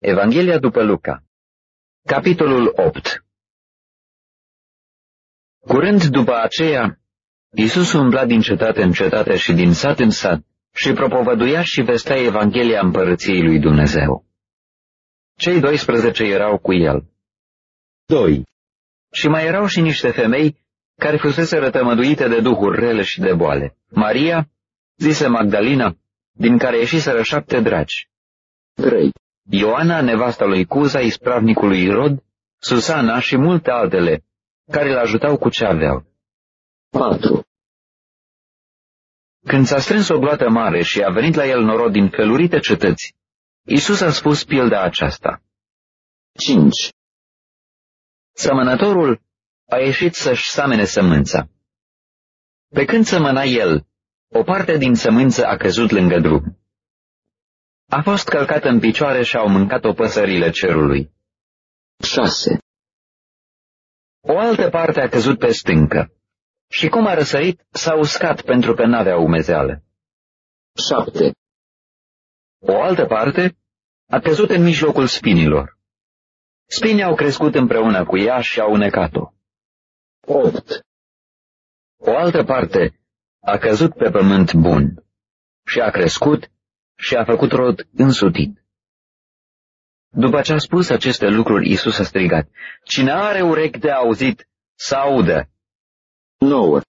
Evanghelia după Luca, capitolul 8. Curând după aceea, Iisus umbla din cetate în cetate și din sat în sat și propovăduia și vestea Evanghelia împărăției lui Dumnezeu. Cei 12 erau cu el. 2. Și mai erau și niște femei care fusese rătămăduite de duhuri rele și de boale. Maria, zisă Magdalena, din care ieșiseră 7 draci. 3. Ioana, nevasta lui Cuza, ispravnicul lui Irod, Susana și multe altele, care îl ajutau cu ce aveau. 4. Când s-a strâns o gloată mare și a venit la el norod din felurite cetăți, Iisus a spus pilda aceasta. 5. Sămănătorul a ieșit să-și samene sămânța. Pe când sămăna el, o parte din sămânță a căzut lângă drum. A fost călcată în picioare și au mâncat-o păsările cerului. 6. O altă parte a căzut pe stâncă și cum a răsărit, s-a uscat pentru că n-avea umezeală. 7. O altă parte a căzut în mijlocul spinilor. Spinii au crescut împreună cu ea și au unecat-o. 8. O altă parte a căzut pe pământ bun și a crescut și a făcut rod însutit. După ce a spus aceste lucruri, Iisus a strigat, cine are urechi de auzit, să audă. 9.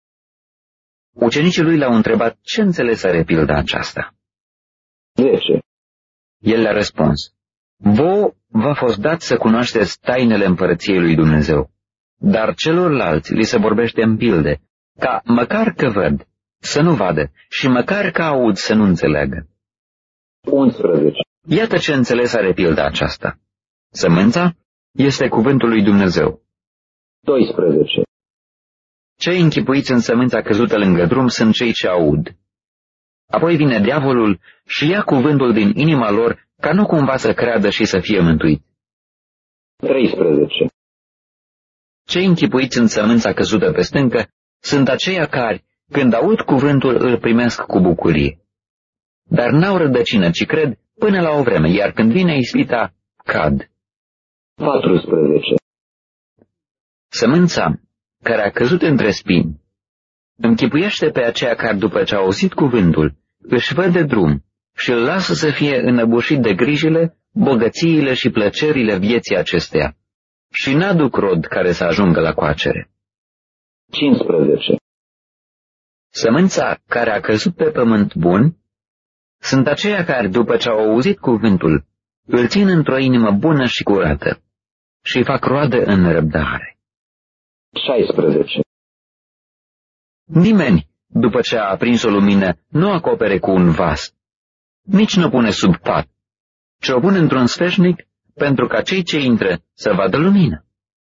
Ucenicii lui l-au întrebat ce înțelesă pilda aceasta. 10. El le-a răspuns, vouă v-a fost dat să cunoașteți tainele împărăției lui Dumnezeu, dar celorlalți li se vorbește în pilde, ca măcar că văd, să nu vadă, și măcar că aud, să nu înțeleagă. 11. Iată ce înțeles are pilda aceasta. Sămânța este cuvântul lui Dumnezeu. 12. Cei închipuiți în sămânța căzută lângă drum sunt cei ce aud. Apoi vine diavolul și ia cuvântul din inima lor ca nu cumva să creadă și să fie mântuit. 13. Cei închipuiți în sămânța căzută pe stâncă sunt aceia care, când aud cuvântul, îl primesc cu bucurie. Dar n-au rădăcină, ci cred până la o vreme, iar când vine ispita, cad. 14. Sămânța, care a căzut între spini, închipuiește pe aceea care, după ce a auzit cuvântul, își văd de drum și îl lasă să fie înăbușit de grijile, bogățiile și plăcerile vieții acesteia și n-aduc rod care să ajungă la coacere. 15. Sămânța care a căzut pe pământ bun sunt aceia care, după ce au auzit cuvântul, îl țin într-o inimă bună și curată și îi fac roadă în răbdare. 16. Nimeni, după ce a aprins o lumină, nu acopere cu un vas, nici nu pune sub pat, ci o pune într-un sfeșnic pentru ca cei ce intră să vadă lumină.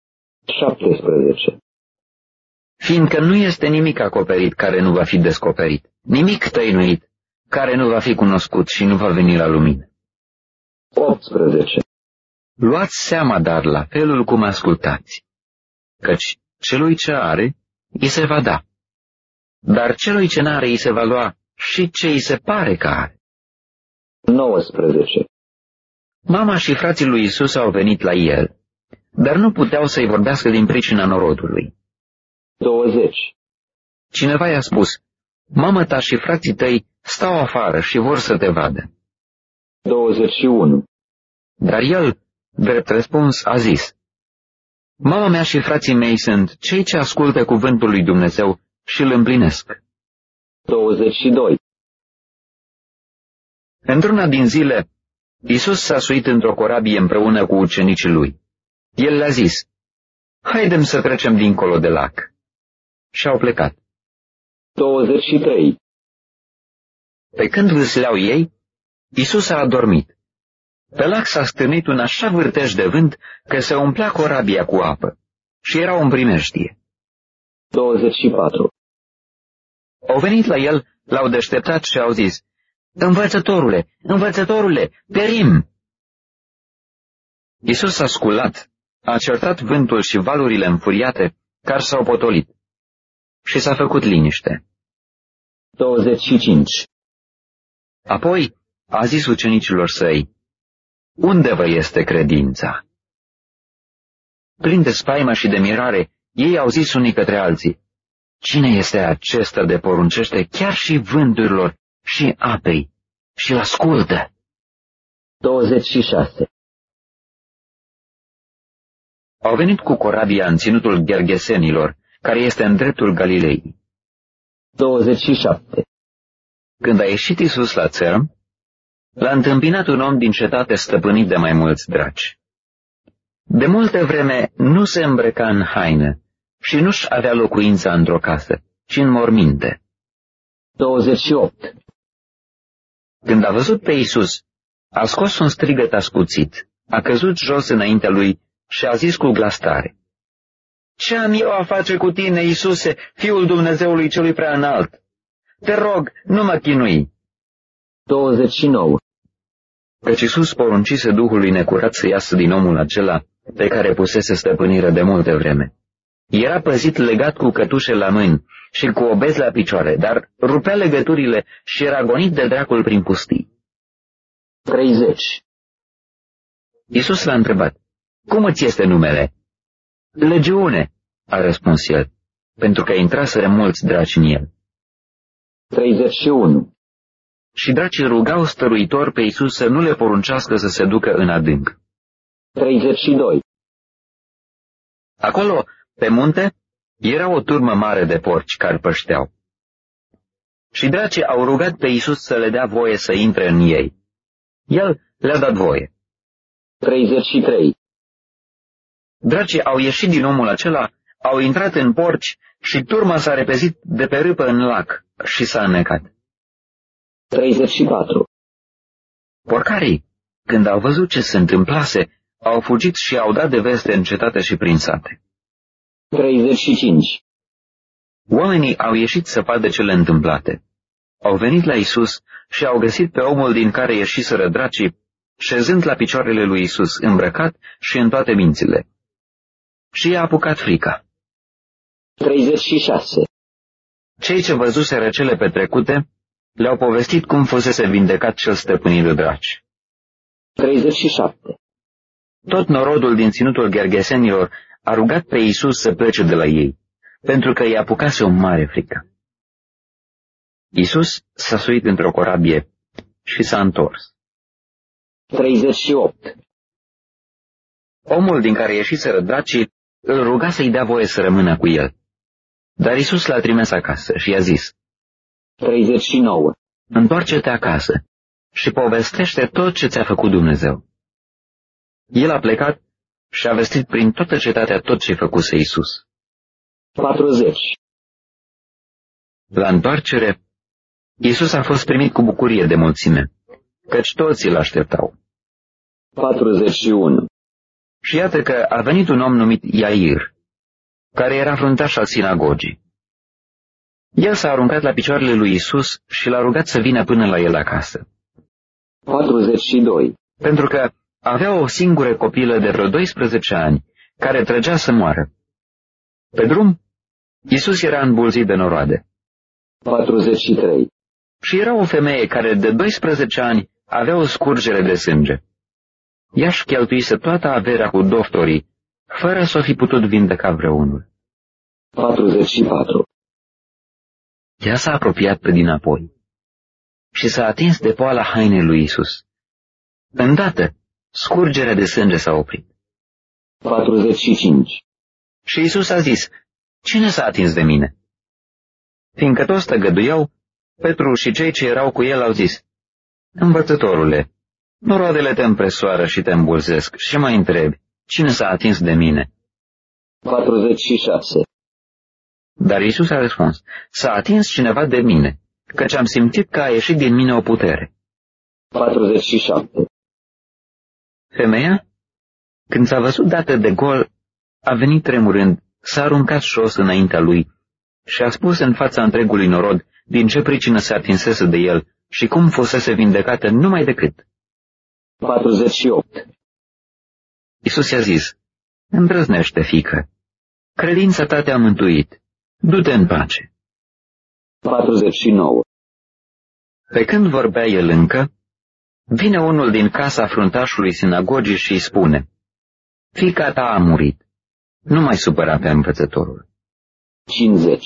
17. Fiindcă nu este nimic acoperit care nu va fi descoperit, nimic tăinuit care nu va fi cunoscut și nu va veni la lumină. 18. Luați seama, dar, la felul cum ascultați, căci celui ce are, îi se va da, dar celui ce n-are, îi se va lua și ce îi se pare că are. 19. Mama și frații lui Iisus au venit la el, dar nu puteau să-i vorbească din pricina norodului. 20. Cineva i-a spus, mamă ta și frații tăi stau afară și vor să te vadă. 21. Dar el, drept răspuns, a zis, mama mea și frații mei sunt cei ce ascultă cuvântul lui Dumnezeu și îl împlinesc. 22. Într-una din zile, Iisus s-a suit într-o corabie împreună cu ucenicii lui. El le-a zis, haidem să trecem dincolo de lac. Și au plecat. 23. Pe când vâsleau ei, Iisus a adormit. Pe lac s-a stârnit un așa vârtej de vânt că se umplea corabia cu apă și era în primejdie. 24. Au venit la el, l-au deșteptat și au zis, învățătorule, învățătorule, perim! Iisus s-a sculat, a certat vântul și valurile înfuriate care s-au potolit și s-a făcut liniște. 25. Apoi a zis ucenicilor săi, unde vă este credința? Plini de spaimă și de mirare, ei au zis unii către alții, cine este acesta de poruncește chiar și vânturilor și apei și îl ascultă? 26. Au venit cu corabia în ținutul Gergesenilor, care este în dreptul Galilei. 27. Când a ieșit Iisus la țărm, l-a întâmpinat un om din cetate stăpânit de mai mulți draci. De multă vreme nu se îmbrăca în haină și nu-și avea locuința într-o casă, ci în morminte. 28. Când a văzut pe Iisus, a scos un strigăt ascuțit, a căzut jos înaintea lui și a zis cu glas tare, ce am eu a face cu tine, Iisuse, Fiul Dumnezeului celui prea înalt? Te rog, nu mă chinui. 29. Căci Iisus poruncise Duhului necurat să iasă din omul acela pe care pusese stăpânire de multe vreme. Era păzit legat cu cătușe la mâini și cu obezi la picioare, dar rupea legăturile și era gonit de dracul prin pustii. 30. Iisus l-a întrebat, cum îți este numele? Legiune, a răspuns el, pentru că intraseră mulți draci în el. 31. Și dracii rugau stăruitor pe Iisus să nu le poruncească să se ducă în adânc. 32. Acolo, pe munte, era o turmă mare de porci care pășteau. Și dracii au rugat pe Iisus să le dea voie să intre în ei. El le-a dat voie. 33. Dracii au ieșit din omul acela, au intrat în porci și turma s-a repezit de pe râpă în lac și s-a înnecat. 34. Porcarii, când au văzut ce se întâmplase, au fugit și au dat de veste în cetate și prin sate. 35. Oamenii au ieșit să vadă cele întâmplate. Au venit la Iisus și au găsit pe omul din care ieșiseră dracii, șezând la picioarele lui Iisus, îmbrăcat și în toate mințile. Și i-a apucat frica. 36. Cei ce văzuseră cele petrecute le-au povestit cum fusese vindecat cel stăpânit de draci. 37. Tot norodul din ținutul Gergesenilor a rugat pe Iisus să plece de la ei, pentru că i-a apucase o mare frică. Iisus s-a suit într-o corabie și s-a întors. 38. Omul din care ieșiseră dracii îl ruga să-i dea voie să rămână cu el. Dar Iisus l-a trimis acasă și i-a zis, 39. întoarce-te acasă și povestește tot ce ți-a făcut Dumnezeu. El a plecat și a vestit prin toată cetatea tot ce făcuse Iisus. 40. La întoarcere, Iisus a fost primit cu bucurie de mulțime, căci toți îl așteptau. 41. Și iată că a venit un om numit Iair, care era fruntaș al sinagogii. El s-a aruncat la picioarele lui Iisus și l-a rugat să vină până la el acasă. 42. Pentru că avea o singură copilă de vreo 12 ani, care trăgea să moară. Pe drum, Iisus era îmbulzit de noroade. 43. Și era o femeie care de 12 ani avea o scurgere de sânge. Ea își cheltuise toată averea cu doctorii, fără să o fi putut vindeca vreunul. 44. Ea s-a apropiat pe dinapoi și s-a atins de poala hainei lui Iisus. Îndată, scurgerea de sânge s-a oprit. 45. Și Iisus a zis, cine s-a atins de mine? Fiindcă toți tăgăduiau, Petru și cei ce erau cu el au zis, învățătorule, noroadele te împresoară și te îmbulzesc și mă întrebi, cine s-a atins de mine? 46. Dar Iisus a răspuns, s-a atins cineva de mine, căci am simțit că a ieșit din mine o putere. 47. Femeia, când s-a văzut dată de gol, a venit tremurând, s-a aruncat jos înaintea lui și a spus în fața întregului norod din ce pricină se atinsese de el și cum fusese vindecată numai decât. 48. Iisus i-a zis, îndrăznește, fiică, credința ta te-a mântuit, du-te în pace. 49. Pe când vorbea el încă, Vine unul din casa fruntașului sinagogii și îi spune: fiica ta a murit, nu mai supăra pe învățătorul. 50.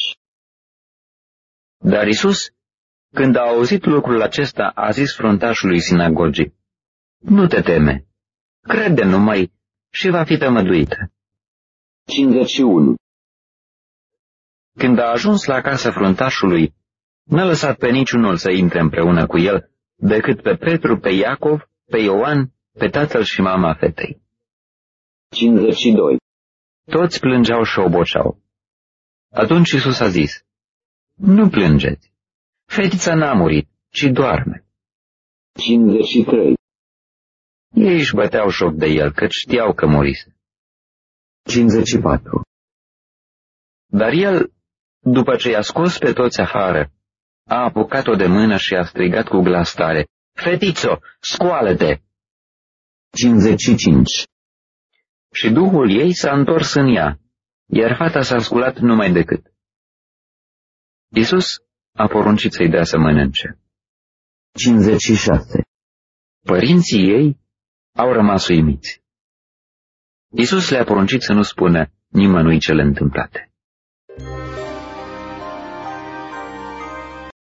Dar Iisus, când a auzit lucrul acesta, a zis fruntașului sinagogii: nu te teme, crede numai și va fi tămăduită. 51. Când a ajuns la casa fruntașului, n-a lăsat pe niciunul să intre împreună cu el, decât pe Petru, pe Iacov, pe Ioan, pe tatăl și mama fetei. 52. Toți plângeau și oboceau. Atunci Iisus a zis: nu plângeți, fetița n-a murit, ci doarme. 53. Ei își băteau joc de el, căci știau că murise. 54. Dar el, după ce i-a scos pe toți afară, a apucat-o de mână și a strigat cu glas tare: fetițo, scoală-te! 55. Și duhul ei s-a întors în ea, iar fata s-a sculat numai decât. Iisus a poruncit să-i dea să mănânce. 56. Părinții ei au rămas uimiți. Iisus le-a poruncit să nu spună nimănui cele întâmplate.